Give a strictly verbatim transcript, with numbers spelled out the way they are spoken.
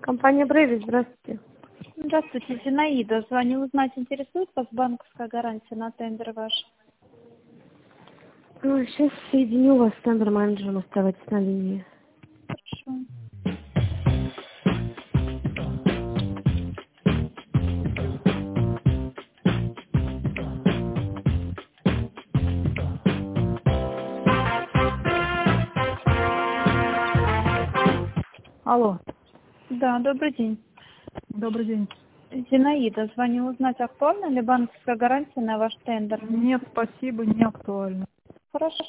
Компания Брейвис, здравствуйте. Здравствуйте, Зинаида. Звоню узнать, интересует вас банковская гарантия на тендер ваш? Ну, сейчас соединю вас с тендер-менеджером, оставайтесь на линии. Хорошо. Алло. Да, добрый день. Добрый день. Зинаида, звоню узнать, актуальна ли банковская гарантия на ваш тендер? Нет, спасибо, не актуально. Хорошо.